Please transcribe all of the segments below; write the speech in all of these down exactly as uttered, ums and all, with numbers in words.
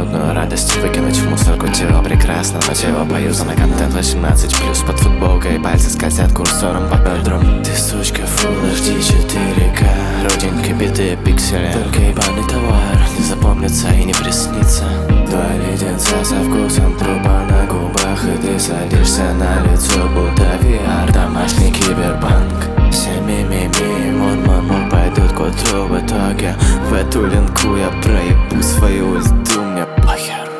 секундную радость выкинуть в мусорку. Тело прекрасно, но тело поюзано. Контент восемнадцать плюс под футболкой, пальцы скользят курсором по бедрам. Ты сучка, Full эйч ди четыре ка, родинка битые пиксели. Только ебаный товар не запомнится и не приснится. Два леденца со вкусом трупа на губах, и ты садишься на лицо, будто ви ар, домашний киберпанк. Все ми-ми-ми, мон-мон-мон пойдут к утру. В итоге в эту линку я проебу свою ульту, мне похер.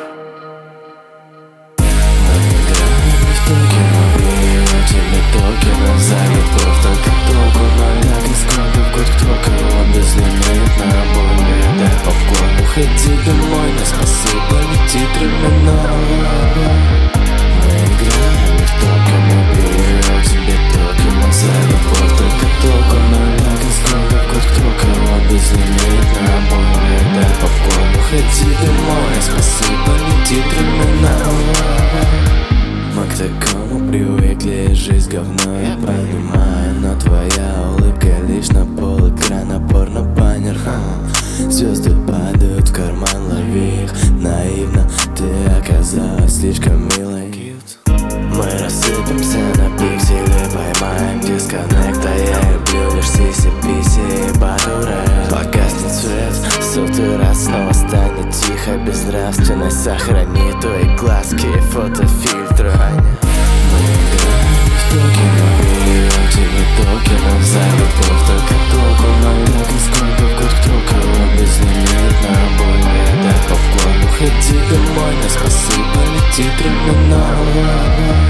Мы играем в токено, и тебе токено за любовь. Только толку ноляк из года в год, кто кого безлимитно более. Дай попкорн, уходи домой, на спасибо летит времена. Мы играем в токено, и тебе токено за любовь. Только толку ноляк из года в год, кто кого безлимитно более. Дай попкорн, уходи домой, на спасибо летит времена. Мы к такому привыкли, жизнь говно, я понимаю. Но твоя улыбка лишь на пол экрана, порно-баннер. Звезды падают в карман, лови их наивно. Ты оказалась слишком милой. Мы рассыпемся на пиксели, поймаем дисконнект. А я люблю лишь сиси-писи и батуре. Погаснет свет, сотый раз снова станет тихо. Безнравственность сохрани твои глазки и фотофильтры. Мы играем в токено, и тебе токено за любовь. Только толку ноляк из года в год, кто кого безлимитно более. Дай попкорн, уходи домой, на спасибо летит времена.